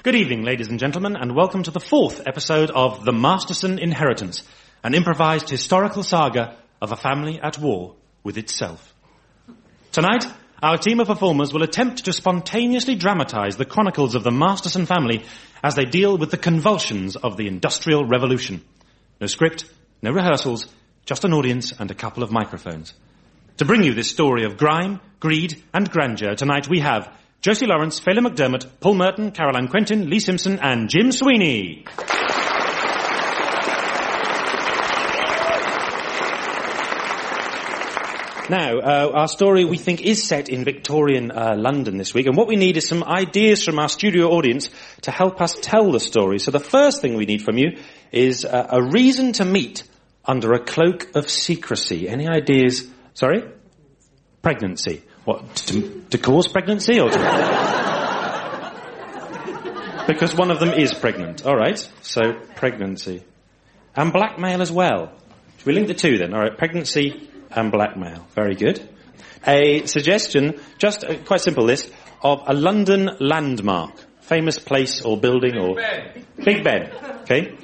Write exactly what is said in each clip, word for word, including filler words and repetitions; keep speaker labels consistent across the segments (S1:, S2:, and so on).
S1: Good evening, ladies and gentlemen, and welcome to the fourth episode of The Masterson Inheritance, an improvised historical saga of a family at war with itself. Tonight, our team of performers will attempt to spontaneously dramatize the chronicles of the Masterson family as they deal with the convulsions of the Industrial Revolution. No script, no rehearsals, just an audience and a couple of microphones. To bring you this story of grime, greed, and grandeur, tonight we have Josie Lawrence, Phelan McDermott, Paul Merton, Caroline Quentin, Lee Simpson, and Jim Sweeney. Now, uh, our story, we think, is set in Victorian uh, London this week, and what we need is some ideas from our studio audience to help us tell the story. So the first thing we need from you is uh, a reason to meet under a cloak of secrecy. Any ideas? Sorry? Pregnancy. What, to, to cause pregnancy or to... Because one of them is pregnant. All right, so pregnancy. And blackmail as well. Should we link the two then? All right, pregnancy and blackmail. Very good. A suggestion, just uh, quite simple this, of a London landmark. Famous place or building or... Big Ben. Big Ben. Okay.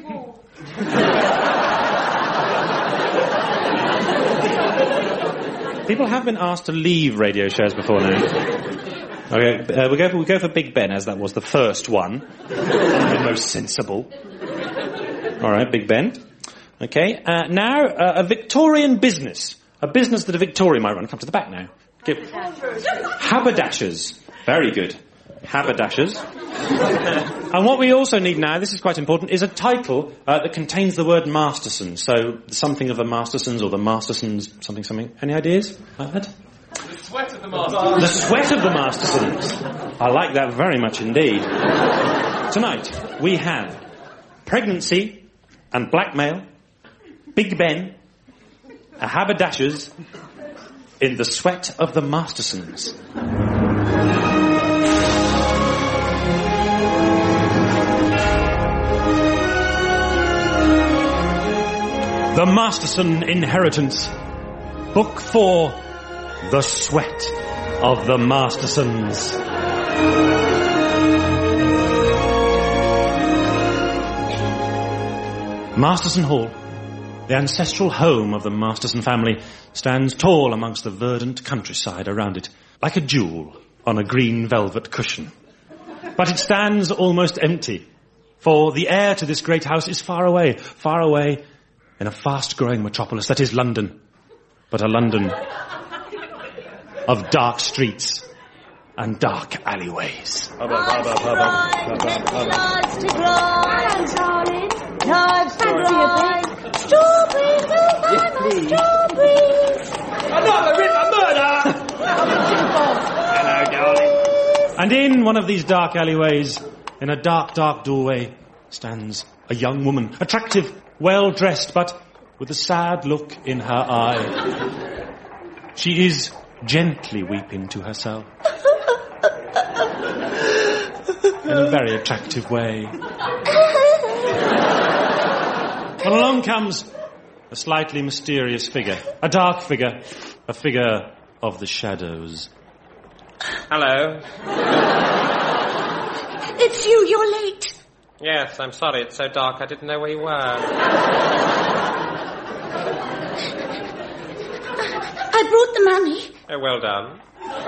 S1: People have been asked to leave radio shows before now. Okay, uh, we go for we go for Big Ben, as that was the first one, the most sensible. All right, Big Ben. Okay, uh, now uh, a Victorian business, a business that a Victorian might run. Come to the back now. Okay. Haberdashers. Very good. Haberdashers. And what we also need now, this is quite important, is a title uh, that contains the word Masterson. So, something of the Mastersons or the Mastersons, something, something. Any ideas like that?
S2: The sweat of the Mastersons.
S1: The sweat of the Mastersons. I like that very much indeed. Tonight, we have pregnancy and blackmail, Big Ben, a haberdashers in the sweat of the Mastersons. The Masterson Inheritance, Book four, The Sweat of the Mastersons. Masterson Hall, the ancestral home of the Masterson family, stands tall amongst the verdant countryside around it, like a jewel on a green velvet cushion. But it stands almost empty, for the heir to this great house is far away, far away, in a fast-growing metropolis that is London, but a London of dark streets and dark alleyways.
S3: Knives to grind, darling. Knives to grind. Strawberries,
S2: Yes, please.
S3: strawberries.
S2: Another ripper murder! Hello, darling.
S1: And in one of these dark alleyways, in a dark, dark doorway, stands a young woman, attractive, well-dressed, but with a sad look in her eye. She is gently weeping to herself. In a very attractive way. And along comes a slightly mysterious figure. A dark figure. A figure of the shadows.
S2: Hello.
S3: It's you, you're late.
S2: Yes, I'm sorry, it's so dark I didn't know where you were.
S3: I brought the money.
S2: Oh, well done.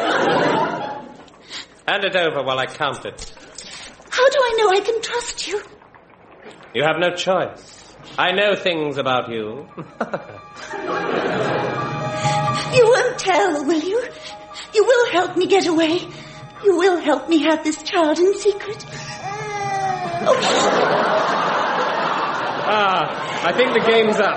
S2: Hand it over while I count it.
S3: How do I know I can trust you?
S2: You have no choice. I know things about you.
S3: You won't tell, will you? You will help me get away. You will help me have this child in secret. Oh,
S2: Ah, I think the game's up.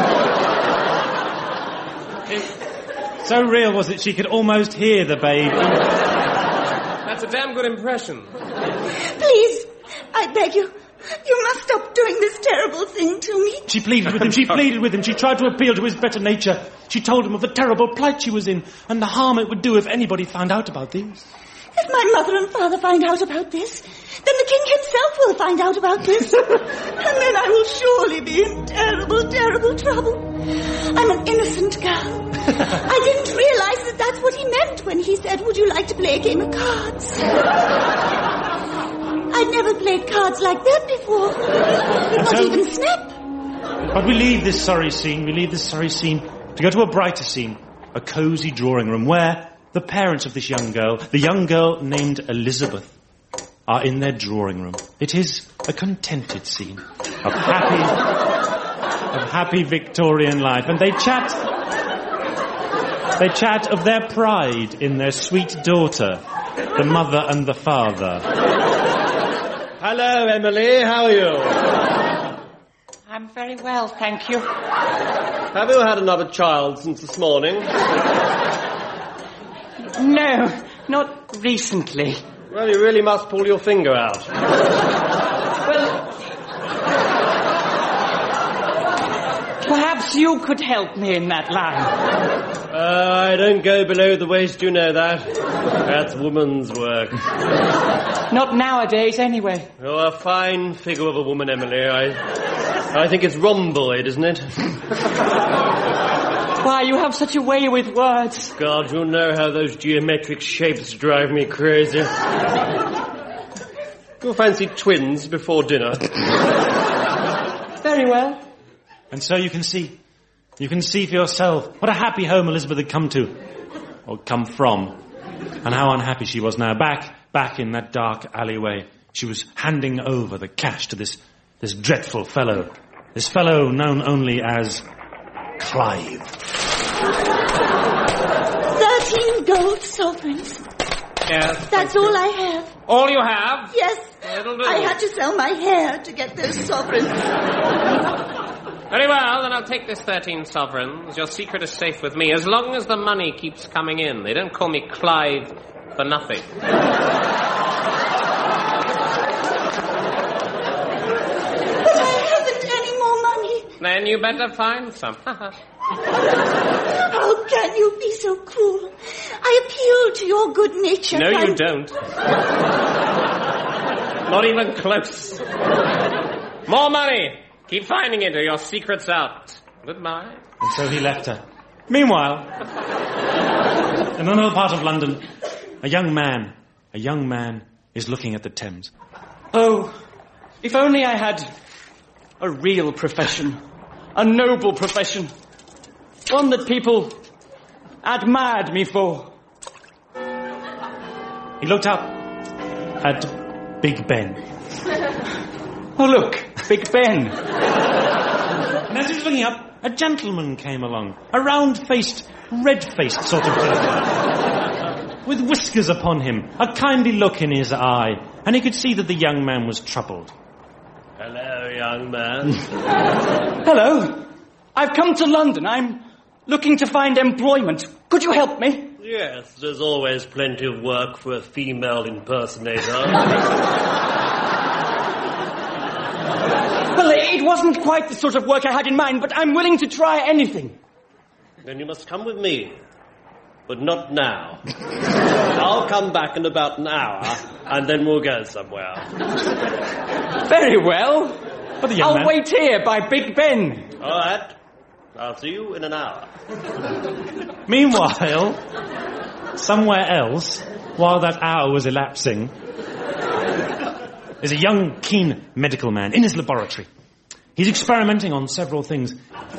S1: So real was it she could almost hear the babe.
S2: That's a damn good impression.
S3: please, I beg you. You must stop doing this terrible thing to me.
S1: She pleaded with him, she pleaded with him, she tried to appeal to his better nature. She told him of the terrible plight she was in, and the harm it would do if anybody found out about this.
S3: If my mother and father find out about this, then the king himself will find out about this. And then I will surely be in terrible, terrible trouble. I'm an innocent girl. I didn't realize that that's what he meant when he said, would you like to play a game of cards? I I'd never played cards like that before. Not
S1: so-
S3: even Snap.
S1: But we leave this sorry scene, we leave this sorry scene to go to a brighter scene, a cosy drawing room where the parents of this young girl, the young girl named Elizabeth, are in their drawing room. It is a contented scene of happy, of happy Victorian life, and they chat, they chat of their pride in their sweet daughter, the mother and the father.
S2: Hello, Emily. How are you?
S4: I'm very well, thank you.
S2: Have you had another child since this morning?
S4: No, not recently.
S2: Well, you really must pull your finger out.
S4: Well, perhaps you could help me in that line.
S2: Uh, I don't go below the waist, you know that. That's woman's work.
S4: Not nowadays, anyway.
S2: You're a fine figure of a woman, Emily. I, I think it's rhomboid, isn't it?
S4: Why, you have such a way with words.
S2: God, you know how those geometric shapes drive me crazy. You'll fancy twins before dinner.
S4: Very well.
S1: And so you can see, you can see for yourself what a happy home Elizabeth had come to, or come from, and how unhappy she was now. Back, back in that dark alleyway, she was handing over the cash to this, this dreadful fellow, this fellow known only as Clive.
S3: Thirteen gold sovereigns.
S2: Yes.
S3: That's all I have.
S2: All you have?
S3: Yes.
S2: It'll do.
S3: I had to sell my hair to get those sovereigns.
S2: Very well, then I'll take this thirteen sovereigns. Your secret is safe with me, as long as the money keeps coming in. They don't call me Clive for nothing.
S3: But I haven't any more money.
S2: Then you better find some.
S3: How can you be so cruel? I appeal to your good nature.
S2: No,
S3: I...
S2: you don't. Not even close. More money. Keep finding it or your secret's out. Goodbye.
S1: And so he left her. Meanwhile, in another part of London, a young man, a young man is looking at the Thames.
S4: Oh, if only I had a real profession. A noble profession. One that people admired me for.
S1: He looked up at Big Ben.
S4: Oh, look, Big Ben.
S1: And as he was looking up, a gentleman came along. A round-faced, red-faced sort of gentleman. With whiskers upon him, a kindly look in his eye. And he could see that the young man was troubled.
S2: Hello, young man.
S4: Hello. I've come to London. I'm looking to find employment. Could you help me?
S2: Yes, there's always plenty of work for a female impersonator.
S4: Well, it wasn't quite the sort of work I had in mind, but I'm willing to try anything.
S2: Then you must come with me. But not now. I'll come back in about an hour, and then we'll go somewhere.
S4: Very well.
S1: But the young
S4: I'll
S1: man...
S4: wait here by Big Ben.
S2: All right. I'll see you in an hour.
S1: Meanwhile, somewhere else, while that hour was elapsing, there's a young, keen medical man in his laboratory. He's experimenting on several things.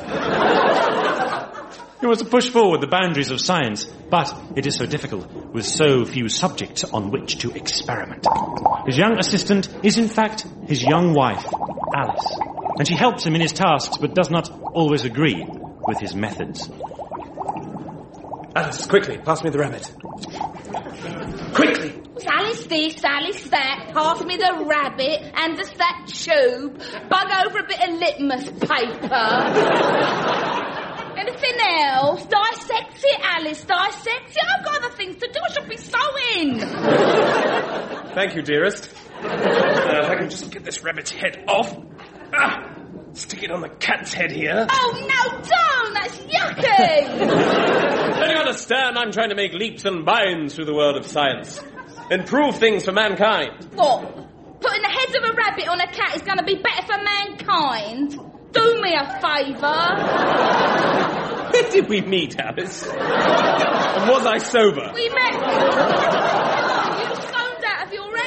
S1: He wants to push forward the boundaries of science, but it is so difficult with so few subjects on which to experiment. His young assistant is in fact his young wife, Alice, and she helps him in his tasks but does not always agree with his methods.
S5: Alice, quickly, pass me the rabbit. Quickly!
S6: Alice this, Alice that, pass me the rabbit and just that tube, bug over a bit of litmus paper. Anything else? Dissect it, Alice, dissect it. I've got other things to do, I should be sewing.
S5: Thank you, dearest. Uh, if I can just get this rabbit's head off. Ah, stick it on the cat's head here.
S6: Oh, no, don't, that's yucky.
S2: Don't you understand? I'm trying to make leaps and bounds through the world of science. Improve things for mankind.
S6: What? Putting the head of a rabbit on a cat is going to be better for mankind? Do me a favour.
S2: Where did we meet, Alice? And was I sober?
S6: We met... You stoned out of your head.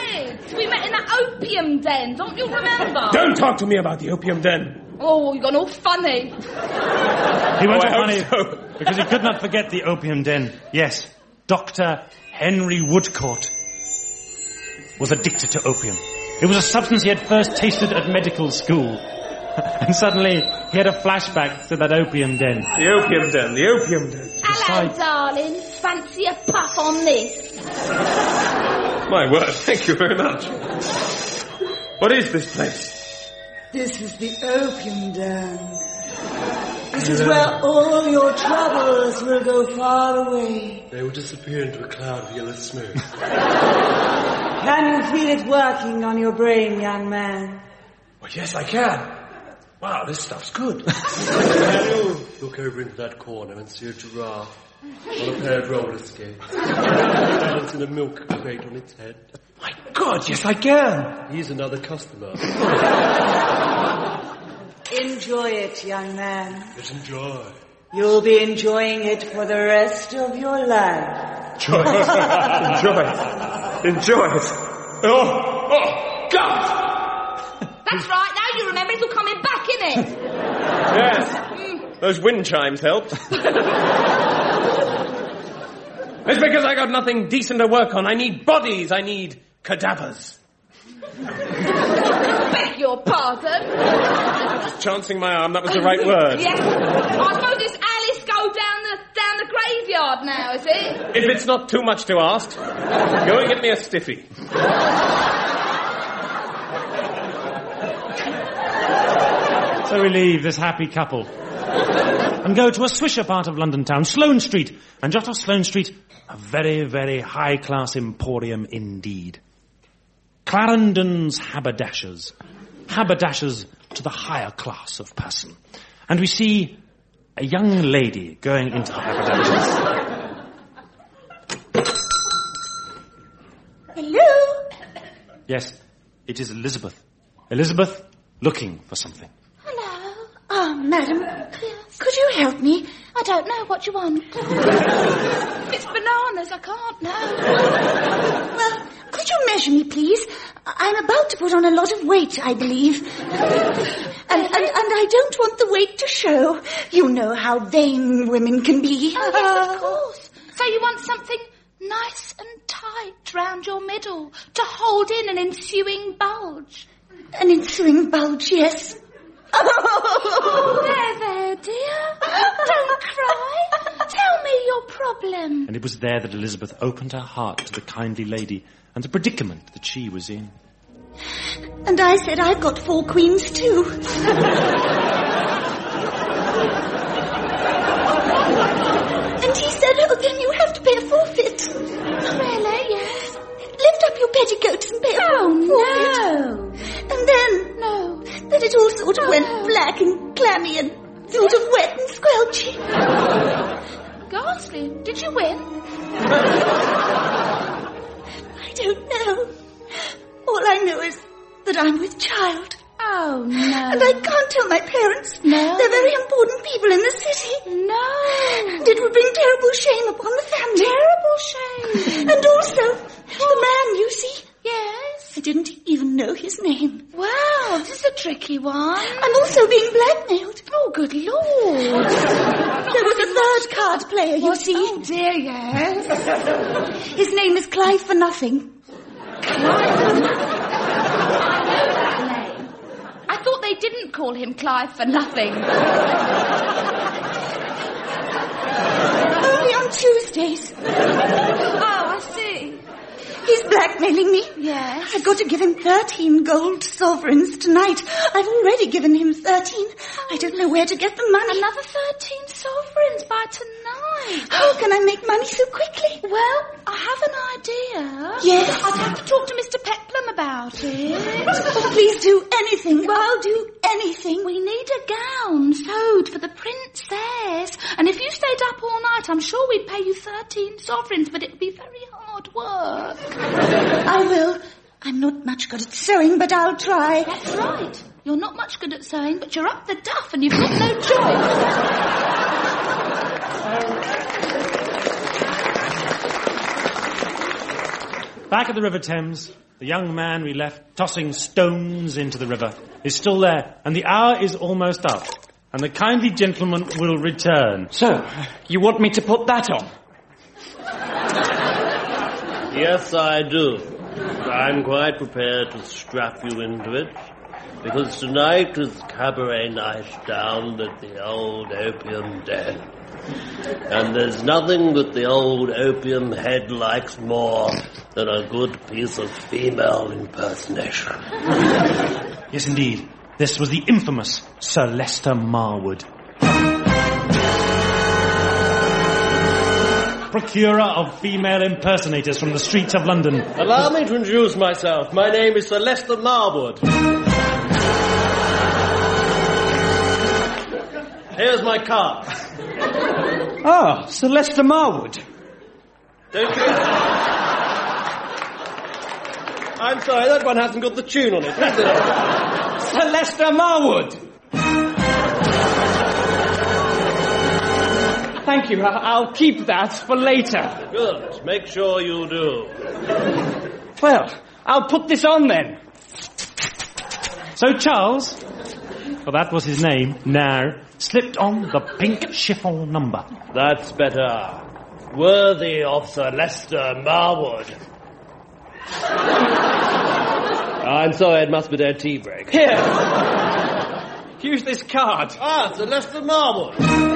S6: We met in that opium den, don't you remember?
S5: Don't talk to me about the opium den.
S6: Oh, you got all funny.
S1: He went
S5: Oh, I
S1: all funny
S5: hope so.
S1: because he could not forget the opium den. Yes, Doctor Henry Woodcourt was addicted to opium. It was a substance he had first tasted at medical school. And suddenly, he had a flashback to that opium den.
S5: The opium den, the opium den.
S6: Hello,
S1: Besides-
S6: darling. Fancy a puff on this?
S5: My word, thank you very much. What is this place?
S3: This is the opium den. This is where all your troubles will go far away.
S7: They will disappear into a cloud of yellow smoke.
S3: Can you feel it working on your brain, young man?
S5: Well, yes, I can. Wow, this stuff's good.
S7: Daniel, look over into that corner and see a giraffe on a pair of roller skates. Balancing a milk crate on its head.
S5: My God, yes, I can.
S7: He's another customer.
S3: Enjoy it, young man.
S7: Let's enjoy.
S3: You'll be enjoying it for the rest of your life.
S5: Enjoy it. Enjoy it. Enjoy it. Oh, oh, God!
S6: That's right, now you remember it's all coming back, innit?
S5: Yes. Those wind chimes helped. It's because I got nothing decent to work on. I need bodies. I need cadavers.
S6: Beg your pardon.
S5: Just chancing my arm, that was the right word.
S6: Yes. I suppose it's Alice go down the down the graveyard now, is it?
S5: If it's not too much to ask, go and get me a stiffy.
S1: So we leave this happy couple and go to a swisher part of London town, Sloane Street. And just off Sloane Street, a very, very high-class emporium indeed. Clarendon's Haberdashers. Haberdashers to the higher class of person. And we see a young lady going into the haberdashers.
S3: Hello?
S1: Yes, it is Elizabeth. Elizabeth looking for something.
S6: Hello.
S3: Oh, madam,
S6: Yes.
S3: could you help me?
S6: I don't know what you want. If it's bananas, I can't know.
S3: Well, could you measure me, please? I'm about to put on a lot of weight, I believe. And, and, and I don't want the weight to show. You know how vain women can be.
S6: Oh, yes, of course. So you want something nice and tight round your middle to hold in an ensuing bulge.
S3: An ensuing bulge, yes.
S6: Oh, there, there, dear. Don't cry. Tell me your problem.
S1: And it was there that Elizabeth opened her heart to the kindly lady and the predicament that she was in.
S3: And I said I've got four queens too. And he said, oh, then you have to pay a forfeit.
S6: Really, yes.
S3: Lift up your petticoats and pay a
S6: Oh,
S3: forfeit.
S6: no.
S3: And then,
S6: No.
S3: then it all sort of
S6: Oh,
S3: went
S6: no.
S3: black and clammy and sort of wet and squelchy.
S6: Ghastly. Did you win?
S3: I don't know. All I know is that I'm with child.
S6: Oh, no.
S3: And I can't tell my parents.
S6: No.
S3: They're very important people in the city.
S6: No.
S3: And it would bring terrible shame upon the family.
S6: Terrible shame.
S3: And also, the man, you see,
S6: Yes.
S3: I didn't even know his name.
S6: Wow, this is a tricky one.
S3: I'm also being blackmailed.
S6: Oh, good Lord.
S3: There was a third card player, you see.
S6: Oh, dear, yes.
S3: His name is Clive for Nothing.
S6: I thought they didn't call him Clive for nothing.
S3: Only on Tuesdays.
S6: Oh, I see.
S3: He's blackmailing me.
S6: Yes.
S3: I've got to give him thirteen gold sovereigns tonight. I've already given him thirteen. I don't know where to get the money.
S6: Another thirteen sovereigns by tonight.
S3: How can I make money so quickly?
S6: Well, I have an idea.
S3: Yes.
S6: I'd have to talk to Mister Peplum about it.
S3: Oh, please do anything. I'll do anything.
S6: We need a gown sewed for the princess. And if you stayed up all night, I'm sure we'd pay you thirteen sovereigns, but it would be very hard work.
S3: I will. I'm not much good at sewing, but I'll try.
S6: That's right. You're not much good at sewing, but you're up the duff and you've got no choice.
S1: Back at the River Thames, The young man we left tossing stones into the river is still there, and the hour is almost up, and the kindly gentleman will return.
S4: So, you want me to put that on?
S7: Yes, I do. I'm quite prepared to strap you into it, because tonight is cabaret night down at the old opium den. And there's nothing that the old opium head likes more than a good piece of female impersonation.
S1: Yes, indeed. This was the infamous Sir Leicester Marwood, procurer of female impersonators from the streets of London.
S7: Allow me to introduce myself. My name is Sir Leicester Marwood. Here's my card.
S4: Ah, Sir Leicester Marwood.
S7: Don't you? I'm sorry, that one hasn't got the tune on it, has it?
S4: Sir Leicester Marwood. Thank you. I- I'll keep that for later.
S7: Good. Make sure you do.
S4: Well, I'll put this on then.
S1: So Charles, for that was his name, now slipped on the pink chiffon number.
S7: That's better. Worthy of Sir Leicester Marwood. I'm sorry, it must be their tea break.
S4: Here. Use this card.
S7: Ah, Sir Leicester Marwood.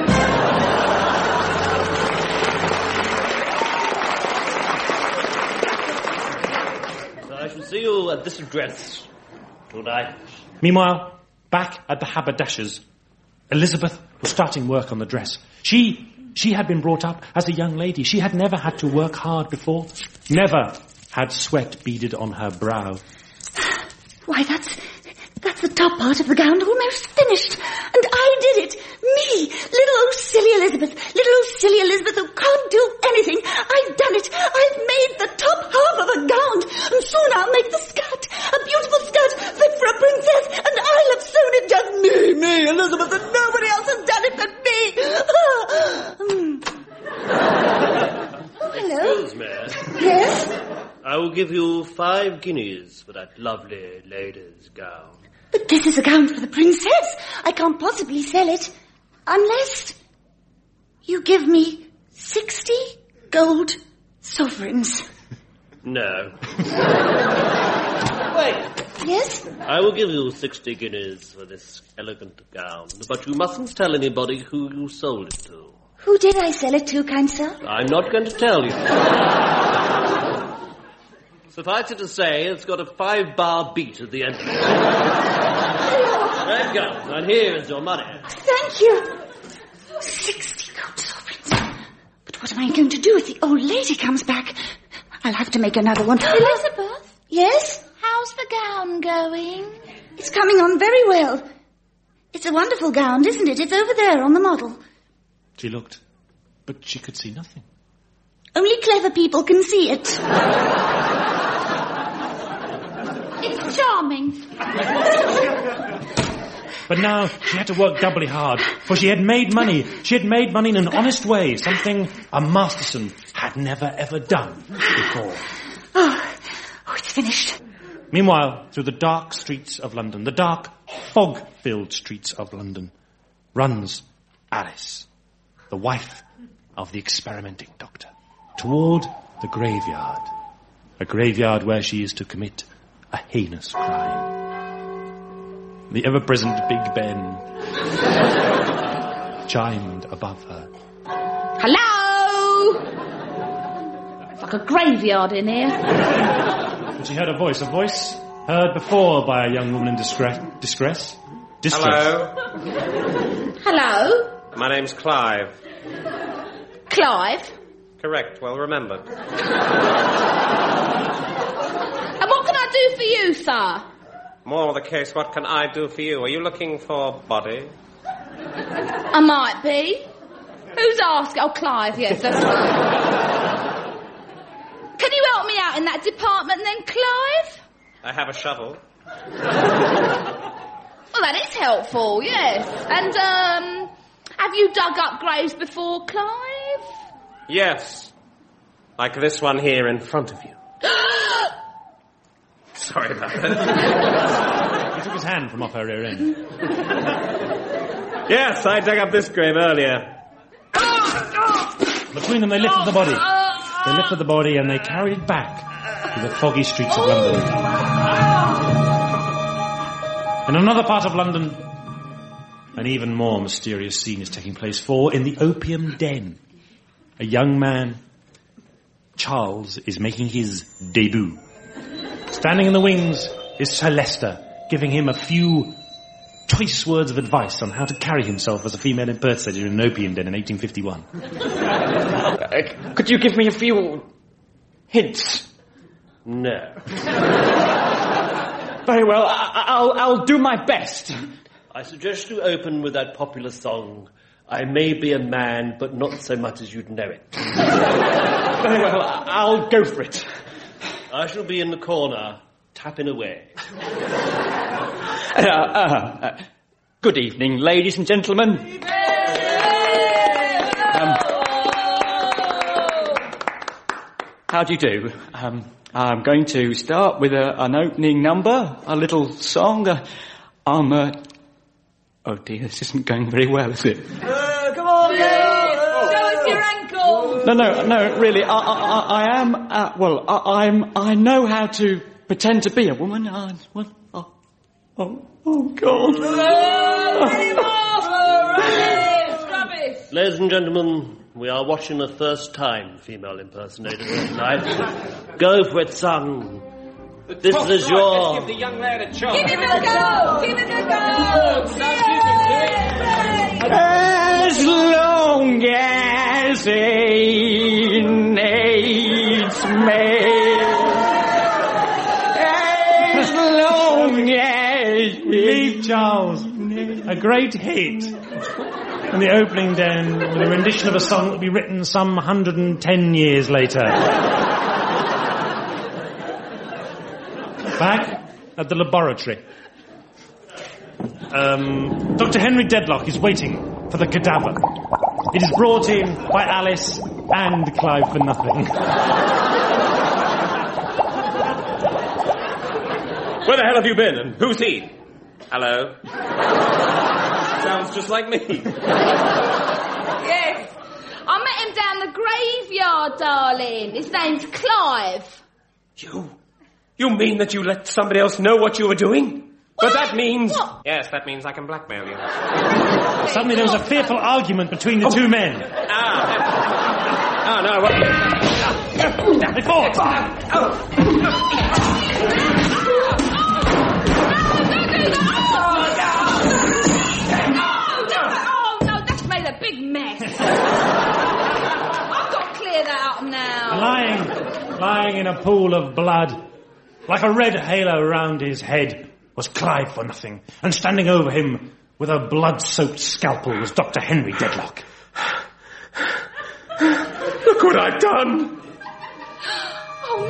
S7: So I shall see you at this address tonight.
S1: Meanwhile, back at the haberdasher's, Elizabeth was starting work on the dress. She, she had been brought up as a young lady. She had never had to work hard before. Never had sweat beaded on her brow.
S3: Why, that's... that's the top part of the gown almost finished. And I did it. Me, little old silly Elizabeth. Little old silly Elizabeth who can't do anything. I've done it. I've made the top half of a gown. And soon I'll make the skirt. A beautiful skirt fit for a princess. And I'll have sewn it just me, me, Elizabeth. And nobody else has done it but me. Oh, hello.
S7: Excuse me.
S3: Yes?
S7: I will give you five guineas for that lovely lady's gown.
S3: But this is a gown for the princess. I can't possibly sell it. Unless you give me sixty gold sovereigns.
S7: No. Wait.
S3: Yes?
S7: I will give you sixty guineas for this elegant gown, but you mustn't tell anybody who you sold it to.
S3: Who did I sell it to, kind sir?
S7: I'm not going to tell you. Suffice it to say, it's got a five-bar beat at the end of it. There you go. And here is your money.
S3: Thank you. Sixty gold sovereigns. But what am I going to do if the old lady comes back? I'll have to make another one.
S6: Elizabeth?
S3: Yes?
S6: How's the gown going?
S3: It's coming on very well. It's a wonderful gown, isn't it? It's over there on the model.
S1: She looked, but she could see nothing.
S3: Only clever people can see it.
S6: It's charming.
S1: But now she had to work doubly hard, for she had made money. She had made money in an honest way, something a Masterson had never ever done before.
S3: Oh, oh, it's finished.
S1: Meanwhile, through the dark streets of London, the dark, fog-filled streets of London, runs Alice, the wife of the experimenting doctor, toward the graveyard, a graveyard where she is to commit a heinous crime. The ever-present Big Ben chimed above her.
S6: Hello! It's like a graveyard in here.
S1: And she heard a voice, a voice heard before by a young woman in distress. Distress? Distress.
S2: Hello.
S6: Hello?
S2: My name's Clive.
S6: Clive?
S2: Correct, well remembered.
S6: And what can I do for you, sir?
S2: More the case, what can I do for you? Are you looking for body?
S6: I might be. Who's asking? Oh, Clive, yes, that's right. Can you help me out in that department then, Clive?
S2: I have a shovel.
S6: Well, that is helpful, yes. And, um, have you dug up graves before, Clive?
S2: Yes. Like this one here in front of you.
S5: Sorry about that.
S1: He took his hand from off her rear end.
S5: Yes, I dug up this grave earlier.
S1: Between them, they lifted the body. They lifted the body and they carried it back to the foggy streets of London. In another part of London, an even more mysterious scene is taking place, for in the opium den, a young man, Charles, is making his debut. Standing in the wings is Sir Leicester, giving him a few choice words of advice on how to carry himself as a female impersonator in an opium den in eighteen fifty-one.
S4: Uh, could you give me a few hints?
S7: No.
S4: Very well, I- I'll, I'll do my best.
S7: I suggest you open with that popular song, I May Be a Man, but not so much as you'd know it.
S4: Very well, I'll go for it.
S7: I shall be in the corner, tapping away.
S4: Uh, uh, uh, good evening, ladies and gentlemen. Um, how do you do? Um, I'm going to start with a, an opening number, a little song. Uh, I'm, uh... Oh dear, this isn't going very well, is it?
S6: Uh, come on, girl! Show us your ankle!
S4: No, no, no, really, I, I, I am, uh, well, I, I'm, I know how to pretend to be a woman. I, well, oh, oh, oh, God.
S6: Rubbish! Rubbish!
S7: Ladies and gentlemen, we are watching the first time female impersonator here tonight. Go for it, son. This
S2: Top
S7: is
S2: right,
S7: your...
S2: Let's give the young lad a chance.
S6: Give him a go! Give him a go!
S4: As long as it needs me, as long as
S1: Leave Charles. A great hit. In the opening den, with a rendition of a song that will be written some one hundred ten years later. Back at the laboratory. Um, Doctor Henry Dedlock is waiting for the cadaver. It is brought in by Alice and Clive for nothing.
S5: Where the hell have you been, and who's he?
S2: Hello.
S5: Sounds just like me.
S6: Yes. I met him down the graveyard, darling. His name's Clive.
S5: You? You mean that you let somebody else know what you were doing? But that means...
S6: What?
S2: Yes, that means I can blackmail you.
S1: Suddenly there was a fearful argument between the two men.
S2: Ah. Oh, no, what...
S1: They fought.
S6: Oh, no, that's made a big mess. I've got to clear that up now.
S1: Lying, lying in a pool of blood, like a red halo round his head, was Clive for nothing, and standing over him with a blood-soaked scalpel was Doctor Henry Dedlock.
S5: Look what I've done!
S6: Oh,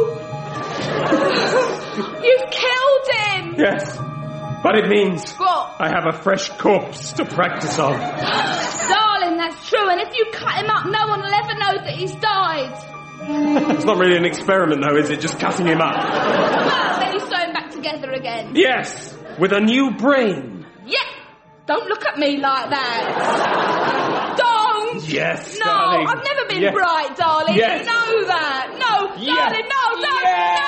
S6: no! You've killed him!
S5: Yes, but it means
S6: What?
S5: I have a fresh corpse to practice on.
S6: Darling, that's true, and if you cut him up, no one will ever know that he's died.
S5: It's not really an experiment, though, is it? Just cutting him up.
S6: Well, then you sew him back together again.
S5: Yes, with a new brain.
S6: Yeah. Don't look at me like that. Don't.
S5: Yes,
S6: No,
S5: darling.
S6: I've never been
S5: Yes.
S6: bright, darling.
S5: Yes.
S6: You know that. No,
S5: Yes.
S6: darling, no, don't.
S5: Yes.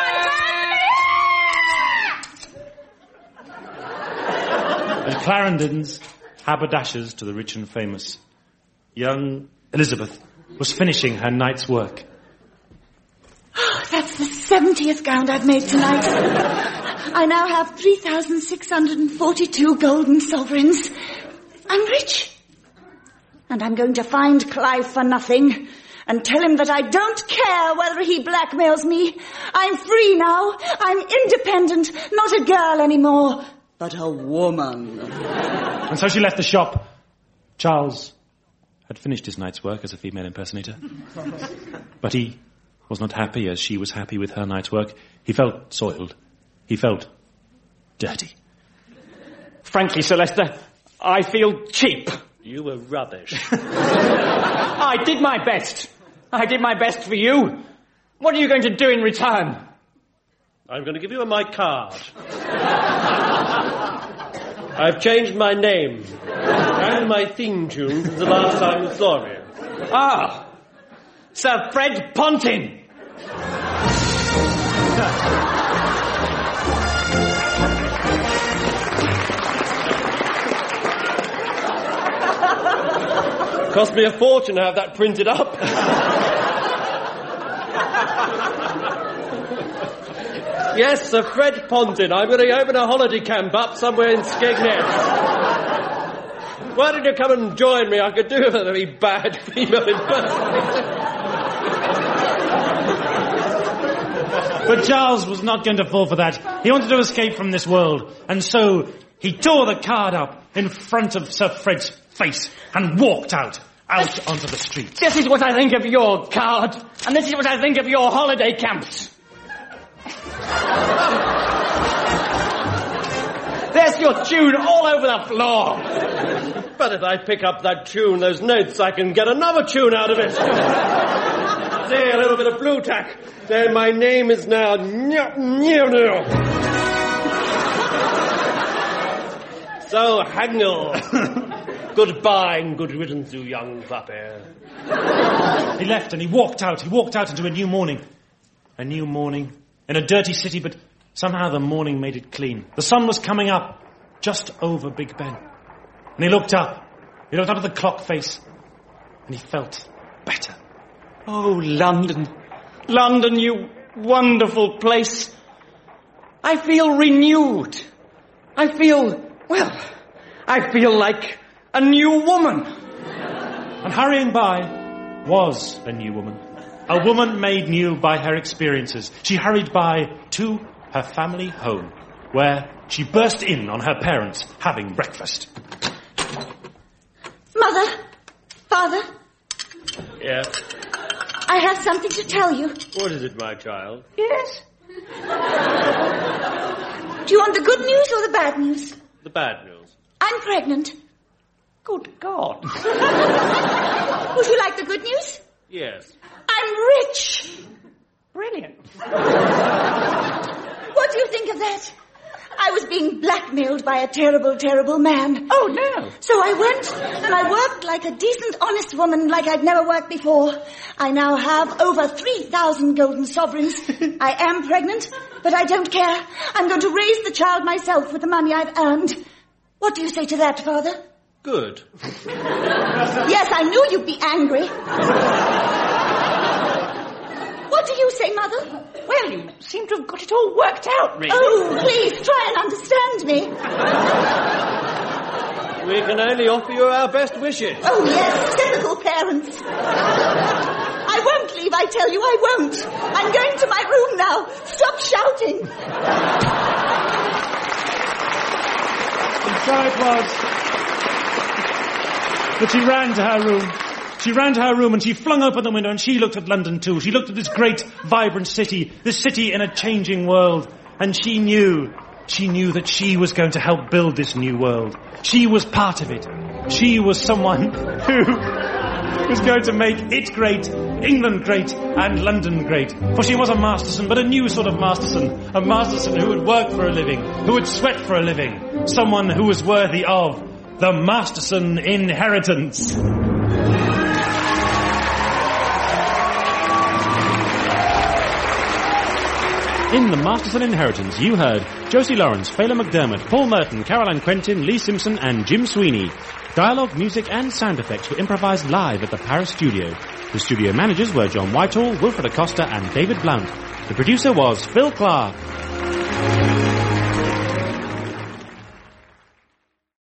S6: No,
S1: And Clarendon's haberdashers to the rich and famous. Young Elizabeth was finishing her night's work.
S3: Oh, that's the seventieth gown I've made tonight. I now have three thousand six hundred forty-two golden sovereigns. I'm rich. And I'm going to find Clive for nothing and tell him that I don't care whether he blackmails me. I'm free now. I'm independent, not a girl anymore, but a woman.
S1: And so she left the shop. Charles had finished his night's work as a female impersonator. But he was not happy as she was happy with her night's work. He felt soiled. He felt dirty.
S4: Frankly, Sir Leicester, I feel cheap.
S7: You were rubbish.
S4: I did my best. I did my best for you. What are you going to do in return?
S7: I'm going to give you my card. I've changed my name and my theme tune since the last time you saw me.
S4: Ah, Sir Fred Pontin.
S7: Cost me a fortune to have that printed up. Yes, Sir Fred Pontin. I'm going to open a holiday camp up somewhere in Skegness. Why don't you come and join me? I could do with a very bad female impersonator.
S1: But Giles was not going to fall for that. He wanted to escape from this world. And so he tore the card up in front of Sir Fred's face and walked out, out onto the street.
S4: This is what I think of your card, and this is what I think of your holiday camps. There's your tune all over the floor.
S7: But if I pick up that tune, those notes, I can get another tune out of it. There, a little bit of blue tack. There, my name is now... So, Hagnall, goodbye and good riddance, you young puppy.
S1: He left and he walked out. He walked out into a new morning. A new morning in a dirty city, but somehow the morning made it clean. The sun was coming up just over Big Ben. And he looked up. He looked up at the clock face. And he felt better.
S4: Oh, London. London, you wonderful place. I feel renewed. I feel, well, I feel like a new woman.
S1: And hurrying by was a new woman. A woman made new by her experiences. She hurried by to her family home, where she burst in on her parents having breakfast.
S3: Mother, Father,
S7: Yeah?
S3: I have something to tell you.
S7: What is it, my child?
S3: Yes? Do you want the good news or the bad news?
S7: The bad news.
S3: I'm pregnant.
S4: Good God.
S3: Would you like the good news?
S7: Yes.
S3: I'm rich.
S4: Brilliant.
S3: What do you think of that? I was being blackmailed by a terrible, terrible man.
S4: Oh, no.
S3: So I went and I worked like a decent, honest woman like I'd never worked before. I now have over three thousand golden sovereigns. I am pregnant, but I don't care. I'm going to raise the child myself with the money I've earned. What do you say to that, Father?
S7: Good.
S3: Yes, I knew you'd be angry. What do you say, Mother?
S4: Well, you seem to have got it all worked out, really.
S3: Oh, please, try and understand me.
S7: We can only offer you our best wishes.
S3: Oh, yes, typical parents. I won't leave, I tell you, I won't. I'm going to my room now. Stop shouting.
S1: And so it was that she ran to her room. She ran to her room and she flung open the window and she looked at London too. She looked at this great, vibrant city, this city in a changing world. And she knew, she knew that she was going to help build this new world. She was part of it. She was someone who was going to make it great, England great, and London great. For she was a Masterson, but a new sort of Masterson. A Masterson who would work for a living, who would sweat for a living. Someone who was worthy of the Masterson inheritance. In The Masterson Inheritance, you heard Josie Lawrence, Fela McDermott, Paul Merton, Caroline Quentin, Lee Simpson, and Jim Sweeney. Dialogue, music, and sound effects were improvised live at the Paris studio. The studio managers were John Whitehall, Wilfred Acosta, and David Blount. The producer was Phil Clark.